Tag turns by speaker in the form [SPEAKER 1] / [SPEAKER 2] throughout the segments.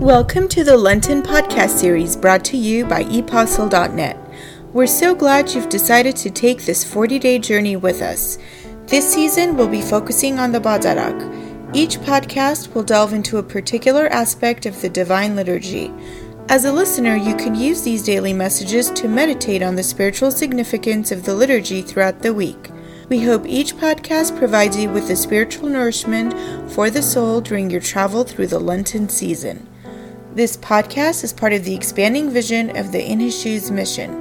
[SPEAKER 1] Welcome to the Lenten podcast series brought to you by ePostle.net. We're so glad you've decided to take this 40-day journey with us. This season, we'll be focusing on the Badarak. Each podcast will delve into a particular aspect of the Divine Liturgy. As a listener, you can use these daily messages to meditate on the spiritual significance of the liturgy throughout the week. We hope each podcast provides you with the spiritual nourishment for the soul during your travel through the Lenten season. This podcast is part of the expanding vision of the In His Shoes mission.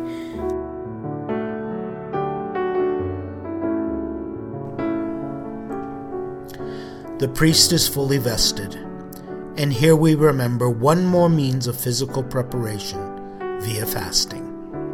[SPEAKER 2] The priest is fully vested, and here we remember one more means of physical preparation via fasting.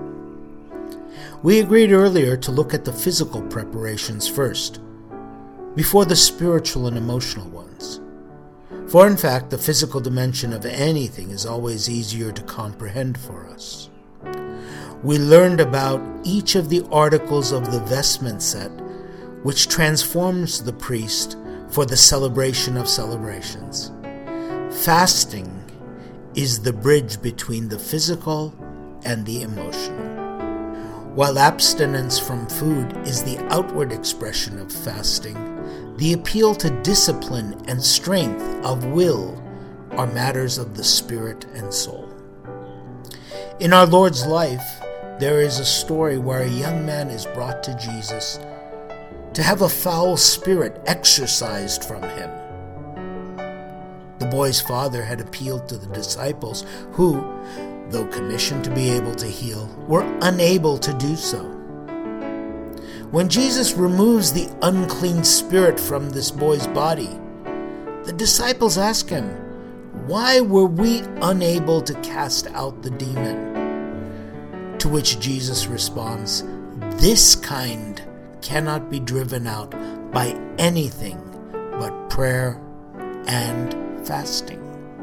[SPEAKER 2] We agreed earlier to look at the physical preparations first, before the spiritual and emotional ones. For in fact, the physical dimension of anything is always easier to comprehend for us. We learned about each of the articles of the vestment set, which transforms the priest for the celebration of celebrations. Fasting is the bridge between the physical and the emotional. While abstinence from food is the outward expression of fasting, the appeal to discipline and strength of will are matters of the spirit and soul. In our Lord's life, there is a story where a young man is brought to Jesus to have a foul spirit exorcised from him. The boy's father had appealed to the disciples who, though commissioned to be able to heal, were unable to do so. When Jesus removes the unclean spirit from this boy's body, the disciples ask him, "Why were we unable to cast out the demon?" To which Jesus responds, "This kind cannot be driven out by anything but prayer and fasting."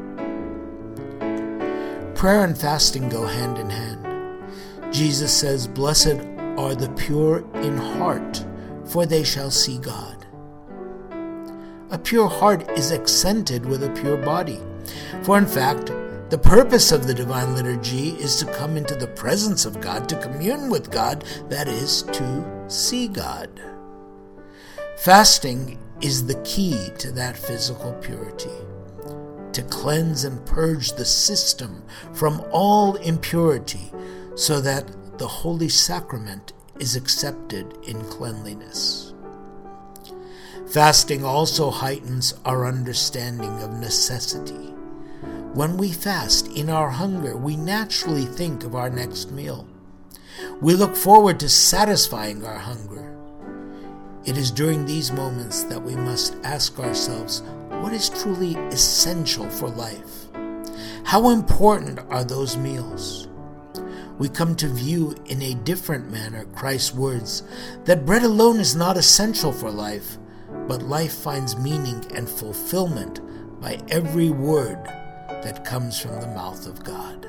[SPEAKER 2] Prayer and fasting go hand in hand. Jesus says, "Blessed are the pure in heart, for they shall see God." A pure heart is accented with a pure body. For in fact, the purpose of the Divine Liturgy is to come into the presence of God, to commune with God, that is, to see God. Fasting is the key to that physical purity, to cleanse and purge the system from all impurity so that the Holy Sacrament is accepted in cleanliness. Fasting also heightens our understanding of necessity. When we fast in our hunger, we naturally think of our next meal. We look forward to satisfying our hunger. It is during these moments that we must ask ourselves, what is truly essential for life? How important are those meals? We come to view in a different manner Christ's words that bread alone is not essential for life, but life finds meaning and fulfillment by every word that comes from the mouth of God.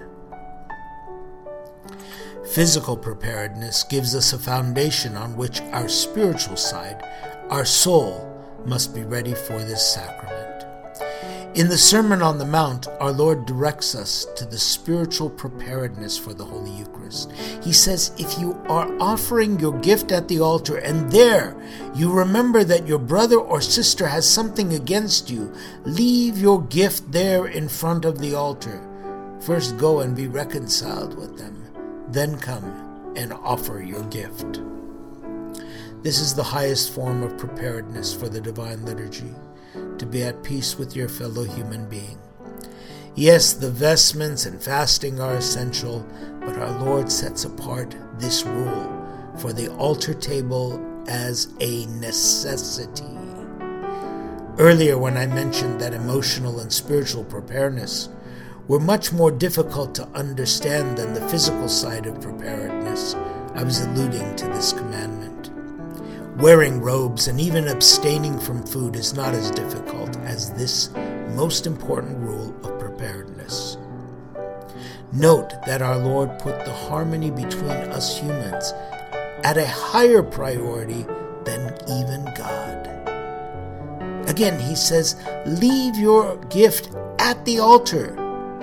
[SPEAKER 2] Physical preparedness gives us a foundation on which our spiritual side, our soul, must be ready for this sacrament. In the Sermon on the Mount, our Lord directs us to the spiritual preparedness for the Holy Eucharist. He says, if you are offering your gift at the altar and there you remember that your brother or sister has something against you, leave your gift there in front of the altar. First go and be reconciled with them, then come and offer your gift. This is the highest form of preparedness for the Divine Liturgy, to be at peace with your fellow human being. Yes, the vestments and fasting are essential, but our Lord sets apart this rule for the altar table as a necessity. Earlier, when I mentioned that emotional and spiritual preparedness were much more difficult to understand than the physical side of preparedness, I was alluding to this commandment. Wearing robes and even abstaining from food is not as difficult as this most important rule of preparedness. Note that our Lord put the harmony between us humans at a higher priority than even God. Again, he says, leave your gift at the altar.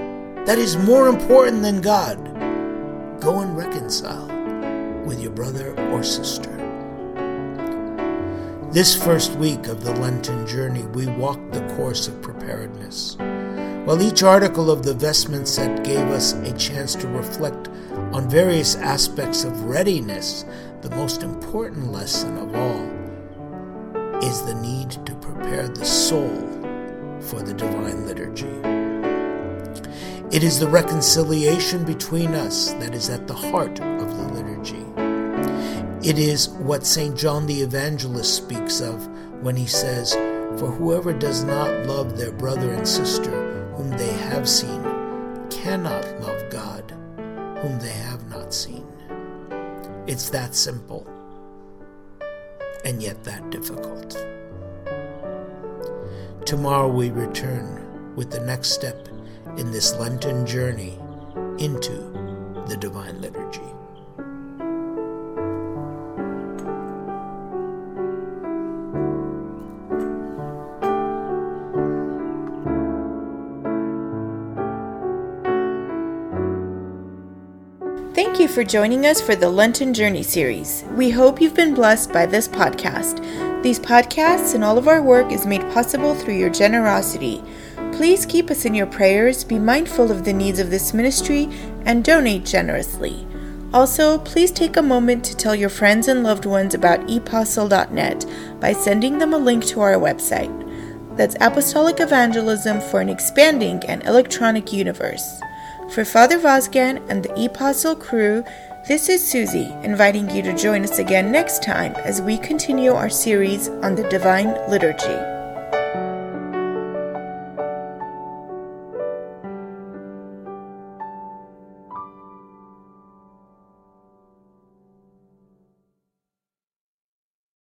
[SPEAKER 2] that is more important than God, go and reconcile with your brother or sister. This first week of the Lenten journey, we walked the course of preparedness. While each article of the vestment set gave us a chance to reflect on various aspects of readiness, the most important lesson of all is the need to prepare the soul for the Divine Liturgy. It is the reconciliation between us that is at the heart of the liturgy. It is what St. John the Evangelist speaks of when he says, "For whoever does not love their brother and sister whom they have seen cannot love God whom they have not seen." It's that simple, and yet that difficult. Tomorrow we return with the next step in this Lenten journey into the Divine Liturgy.
[SPEAKER 1] Thank you for joining us for the Lenten Journey series. We hope you've been blessed by this podcast. These podcasts and all of our work is made possible through your generosity. Please keep us in your prayers, be mindful of the needs of this ministry, and donate generously. Also, please take a moment to tell your friends and loved ones about ePostle.net by sending them a link to our website. That's Apostolic Evangelism for an expanding and electronic universe. For Father Vazgen and the ePostle crew, this is Susie, inviting you to join us again next time as we continue our series on the Divine Liturgy.